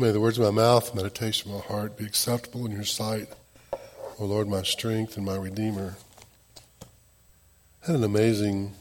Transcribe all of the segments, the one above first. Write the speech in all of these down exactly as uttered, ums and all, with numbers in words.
May the words of my mouth, meditation of my heart be acceptable in your sight, O Lord, my strength and my Redeemer. I had an amazing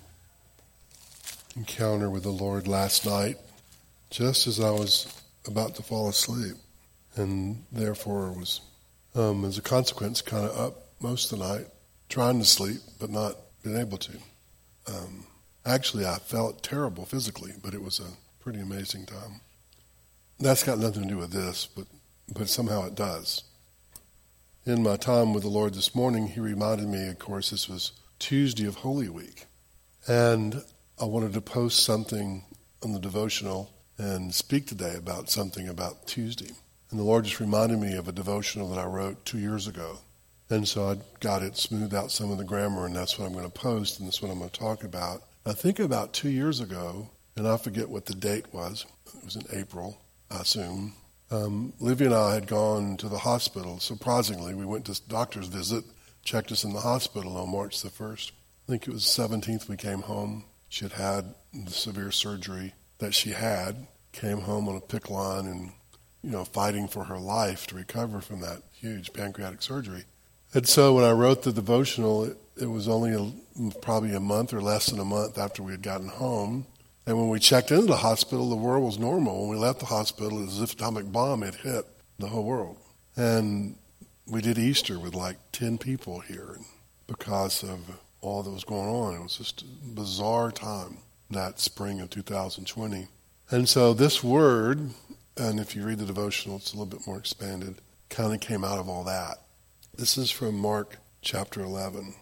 encounter with the Lord last night, just as I was about to fall asleep, and therefore was, um, as a consequence, kind of up most of the night, trying to sleep, but not being able to. Um, actually, I felt terrible physically, but it was a pretty amazing time. That's got nothing to do with this, but but somehow it does. In my time with the Lord this morning, he reminded me, of course, this was Tuesday of Holy Week, and I wanted to post something on the devotional and speak today about something about Tuesday. And the Lord just reminded me of a devotional that I wrote two years ago. And so I got it, smoothed out some of the grammar, and that's what I'm going to post, and that's what I'm going to talk about. I think about two years ago, and I forget what the date was. It was in April, I assume. Um, Livy and I had gone to the hospital. Surprisingly, we went to doctor's visit, checked us in the hospital on March the first. I think it was the seventeenth we came home. She had had the severe surgery that she had, came home on a PICC line and, you know, fighting for her life to recover from that huge pancreatic surgery. And so when I wrote the devotional, it, it was only a, probably a month or less than a month after we had gotten home. And when we checked into the hospital, the world was normal. When we left the hospital, it was as if an atomic bomb had hit the whole world. And we did Easter with like ten people here because of all that was going on. It was just a bizarre time, that spring of two thousand twenty. And so this word, and if you read the devotional, it's a little bit more expanded, kind of came out of all that. This is from Mark chapter eleven.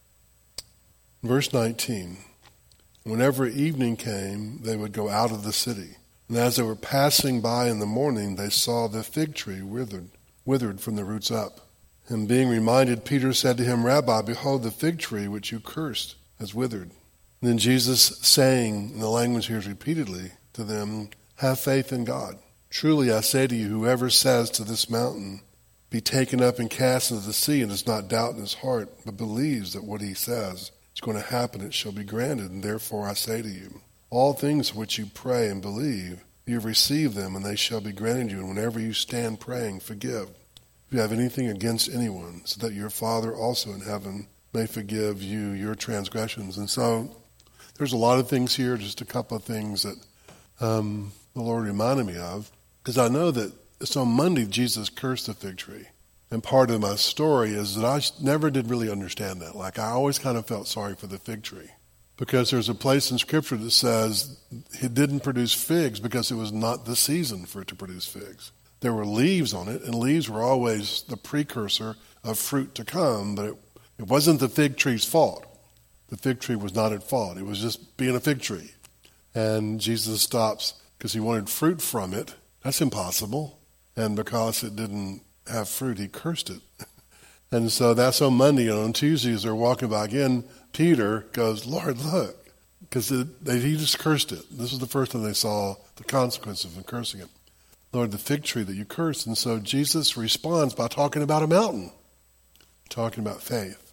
Verse nineteen. Whenever evening came, they would go out of the city. And as they were passing by in the morning, they saw the fig tree withered, withered from the roots up. And being reminded, Peter said to him, Rabbi, behold, the fig tree which you cursed has withered. And then Jesus saying, in the language here is repeatedly, to them, have faith in God. Truly I say to you, whoever says to this mountain, be taken up and cast into the sea, and does not doubt in his heart, but believes that what he says is going to happen, it shall be granted. And therefore I say to you, all things which you pray and believe, you have received them, and they shall be granted you. And whenever you stand praying, forgive, if you have anything against anyone, so that your Father also in heaven may forgive you your transgressions. And so there's a lot of things here, just a couple of things that um, the Lord reminded me of, because I know that it's on Monday Jesus cursed the fig tree. And part of my story is that I never did really understand that. Like, I always kind of felt sorry for the fig tree, because there's a place in Scripture that says it didn't produce figs because it was not the season for it to produce figs. There were leaves on it, and leaves were always the precursor of fruit to come, but it, it wasn't the fig tree's fault. The fig tree was not at fault. It was just being a fig tree. And Jesus stops because he wanted fruit from it. That's impossible. And because it didn't have fruit, he cursed it. And so that's on Monday. And on Tuesday, as they're walking by again, Peter goes, Lord, look. Because he just cursed it. This was the first time they saw the consequences of cursing it. Lord, the fig tree that you cursed. And so Jesus responds by talking about a mountain, talking about faith.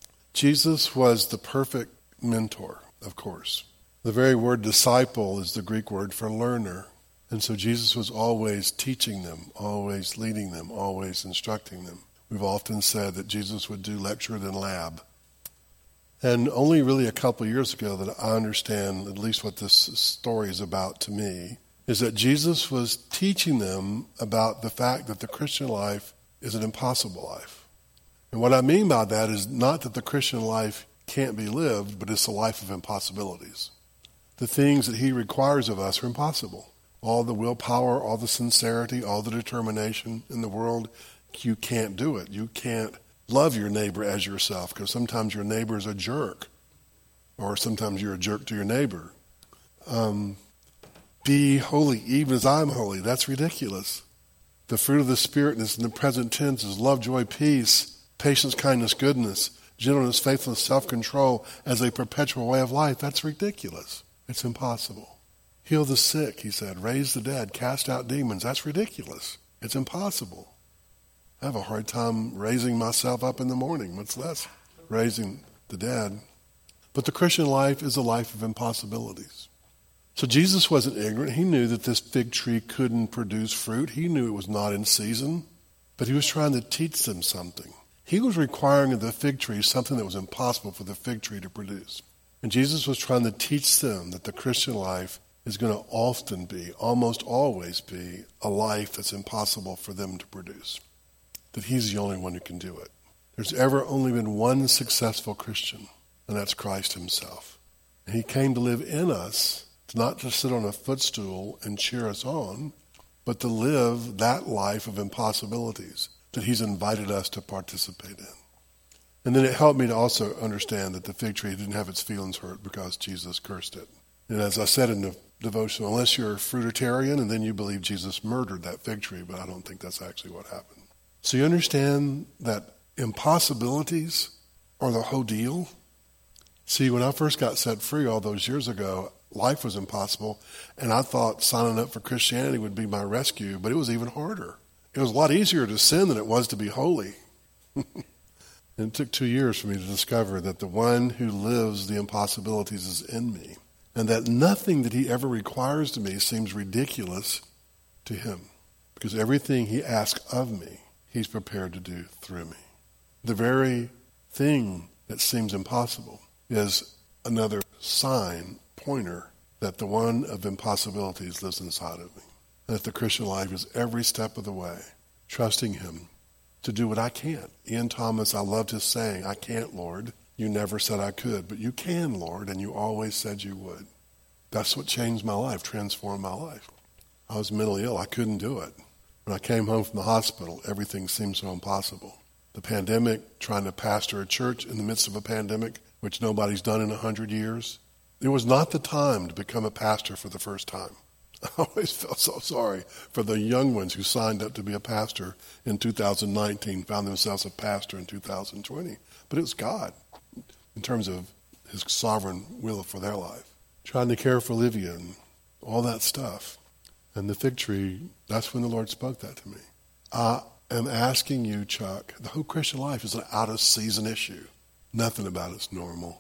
Jesus was the perfect mentor, of course. The very word disciple is the Greek word for learner. And so Jesus was always teaching them, always leading them, always instructing them. We've often said that Jesus would do lecture than lab. And only really a couple of years ago that I understand at least what this story is about to me, is that Jesus was teaching them about the fact that the Christian life is an impossible life. And what I mean by that is not that the Christian life can't be lived, but it's a life of impossibilities. The things that he requires of us are impossible. All the willpower, all the sincerity, all the determination in the world, you can't do it. You can't love your neighbor as yourself, because sometimes your neighbor is a jerk, or sometimes you're a jerk to your neighbor. Um, be holy, even as I'm holy. That's ridiculous. The fruit of the Spirit is in the present tense is love, joy, peace, patience, kindness, goodness, gentleness, faithfulness, self-control as a perpetual way of life. That's ridiculous. It's impossible. Heal the sick, he said. Raise the dead. Cast out demons. That's ridiculous. It's impossible. I have a hard time raising myself up in the morning, much less raising the dead. But the Christian life is a life of impossibilities. So Jesus wasn't ignorant. He knew that this fig tree couldn't produce fruit. He knew it was not in season, but he was trying to teach them something. He was requiring of the fig tree something that was impossible for the fig tree to produce. And Jesus was trying to teach them that the Christian life is going to often be, almost always be, a life that's impossible for them to produce. That he's the only one who can do it. There's ever only been one successful Christian, and that's Christ himself. And he came to live in us, to not just sit on a footstool and cheer us on, but to live that life of impossibilities that he's invited us to participate in. And then it helped me to also understand that the fig tree didn't have its feelings hurt because Jesus cursed it. And as I said in the devotion, unless you're a fruitarian and then you believe Jesus murdered that fig tree, but I don't think that's actually what happened. So you understand that impossibilities are the whole deal? See, when I first got set free all those years ago, life was impossible, and I thought signing up for Christianity would be my rescue, but it was even harder. It was a lot easier to sin than it was to be holy. And it took two years for me to discover that the one who lives the impossibilities is in me, and that nothing that he ever requires of me seems ridiculous to him, because everything he asks of me, he's prepared to do through me. The very thing that seems impossible is another sign, pointer, that the one of impossibilities lives inside of me. And that the Christian life is every step of the way, trusting him to do what I can't. Ian Thomas, I loved his saying, I can't, Lord. You never said I could, but you can, Lord, and you always said you would. That's what changed my life, transformed my life. I was mentally ill. I couldn't do it. When I came home from the hospital, everything seemed so impossible. The pandemic, trying to pastor a church in the midst of a pandemic, which nobody's done in a hundred years. It was not the time to become a pastor for the first time. I always felt so sorry for the young ones who signed up to be a pastor in two thousand nineteen, found themselves a pastor in two thousand twenty. But it was God in terms of his sovereign will for their life. Trying to care for Olivia and all that stuff. And the fig tree, that's when the Lord spoke that to me. I am asking you, Chuck, the whole Christian life is an out-of-season issue. Nothing about it's normal.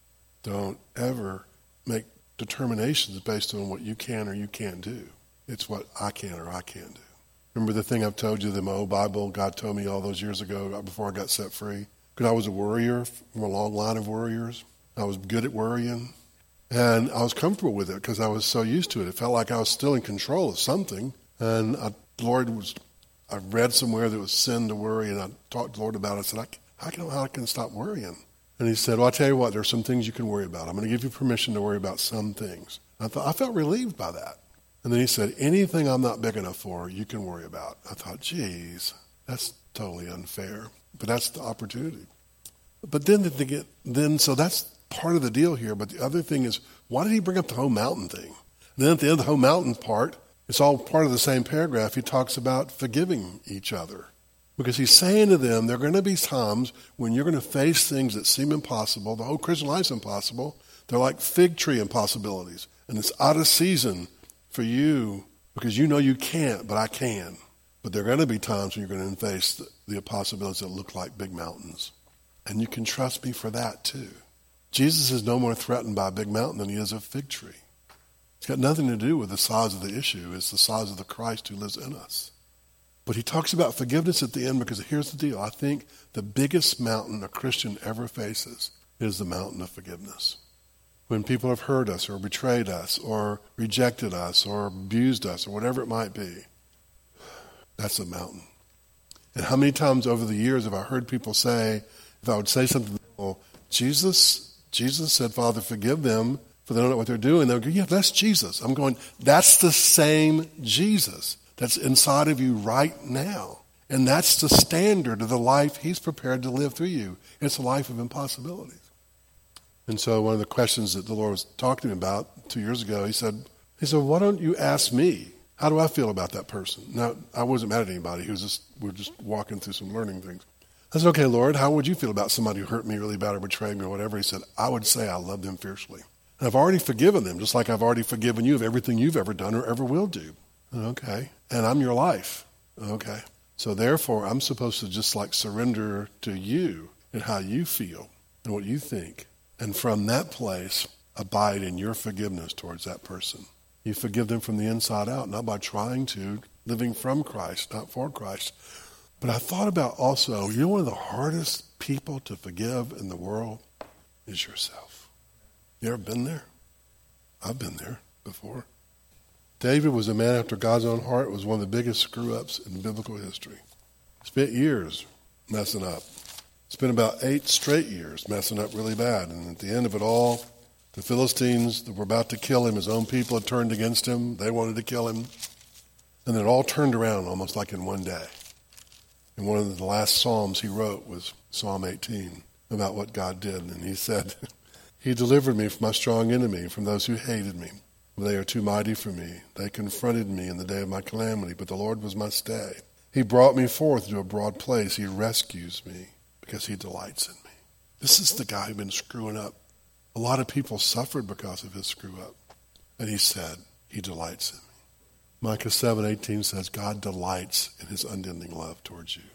Don't ever make determinations based on what you can or you can't do. It's what I can or I can't do. Remember the thing I've told you that my old Bible, God told me all those years ago before I got set free? Because I was a worrier from a long line of worriers. I was good at worrying. And I was comfortable with it because I was so used to it. It felt like I was still in control of something. And I, the Lord was, I read somewhere that it was sin to worry, and I talked to the Lord about it. I said, I, I don't know how I can stop worrying. And he said, well, I'll tell you what, there's some things you can worry about. I'm going to give you permission to worry about some things. I thought I felt relieved by that. And then he said, anything I'm not big enough for, you can worry about. I thought, geez, that's totally unfair. But that's the opportunity. But then to get, then so that's part of the deal here. But the other thing is, why did he bring up the whole mountain thing? And then at the end of the whole mountain part, it's all part of the same paragraph. He talks about forgiving each other. Because he's saying to them, there are going to be times when you're going to face things that seem impossible. The whole Christian life's impossible. They're like fig tree impossibilities. And it's out of season for you because you know you can't, but I can. But there are going to be times when you're going to face the, the impossibilities that look like big mountains. And you can trust me for that too. Jesus is no more threatened by a big mountain than he is a fig tree. It's got nothing to do with the size of the issue. It's the size of the Christ who lives in us. But he talks about forgiveness at the end because here's the deal. I think the biggest mountain a Christian ever faces is the mountain of forgiveness. When people have hurt us or betrayed us or rejected us or abused us or whatever it might be, that's a mountain. And how many times over the years have I heard people say, if I would say something, well, Jesus, Jesus said, Father, forgive them for they don't know what they're doing. They'll go, yeah, that's Jesus. I'm going, that's the same Jesus that's inside of you right now. And that's the standard of the life he's prepared to live through you. It's a life of impossibilities. And so one of the questions that the Lord was talking to me about two years ago, he said, he said, why don't you ask me, how do I feel about that person? Now, I wasn't mad at anybody. He was just, we were just walking through some learning things. I said, okay, Lord, how would you feel about somebody who hurt me really bad or betrayed me or whatever? He said, I would say I love them fiercely. And I've already forgiven them, just like I've already forgiven you of everything you've ever done or ever will do. Okay. And I'm your life. Okay. So therefore, I'm supposed to just like surrender to you and how you feel and what you think. And from that place, abide in your forgiveness towards that person. You forgive them from the inside out, not by trying to, living from Christ, not for Christ. But I thought about also, you know, one of the hardest people to forgive in the world is yourself. You ever been there? I've been there before. David was a man after God's own heart, was one of the biggest screw-ups in biblical history. Spent years messing up. Spent about eight straight years messing up really bad. And at the end of it all, the Philistines that were about to kill him, his own people had turned against him. They wanted to kill him. And then it all turned around almost like in one day. And one of the last Psalms he wrote was Psalm eighteen about what God did. And he said, He delivered me from my strong enemy, from those who hated me. They are too mighty for me. They confronted me in the day of my calamity, but the Lord was my stay. He brought me forth to a broad place. He rescues me because he delights in me. This is the guy who'd been screwing up. A lot of people suffered because of his screw up. And he said, he delights in me. Micah seven eighteen says, God delights in his unending love towards you.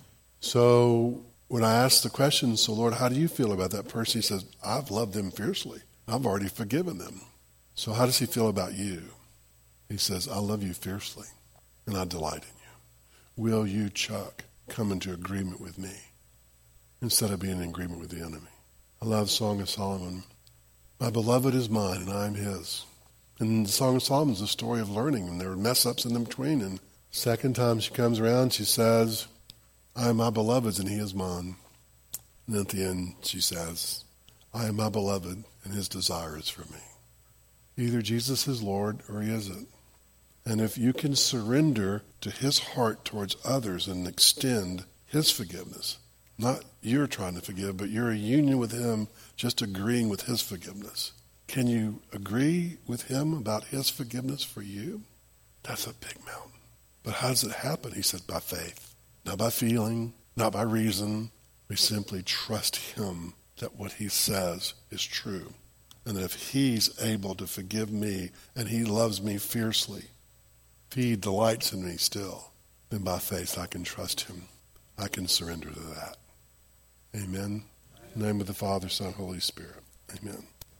So when I asked the question, so Lord, how do you feel about that person? He says, I've loved them fiercely. I've already forgiven them. So how does he feel about you? He says, I love you fiercely, and I delight in you. Will you, Chuck, come into agreement with me instead of being in agreement with the enemy? I love Song of Solomon. My beloved is mine, and I am his. And the Song of Solomon is a story of learning, and there are mess-ups in between. And second time she comes around, she says, I am my beloved's, and he is mine. And at the end, she says, I am my beloved, and his desire is for me. Either Jesus is Lord or he isn't. And if you can surrender to his heart towards others and extend his forgiveness, not you're trying to forgive, but you're a union with him, just agreeing with his forgiveness. Can you agree with him about his forgiveness for you? That's a big mountain. But how does it happen? He said, by faith. Not by feeling, not by reason. We simply trust him that what he says is true. And that if he's able to forgive me and he loves me fiercely, if he delights in me still, then by faith I can trust him. I can surrender to that. Amen. In the name of the Father, Son, Holy Spirit. Amen.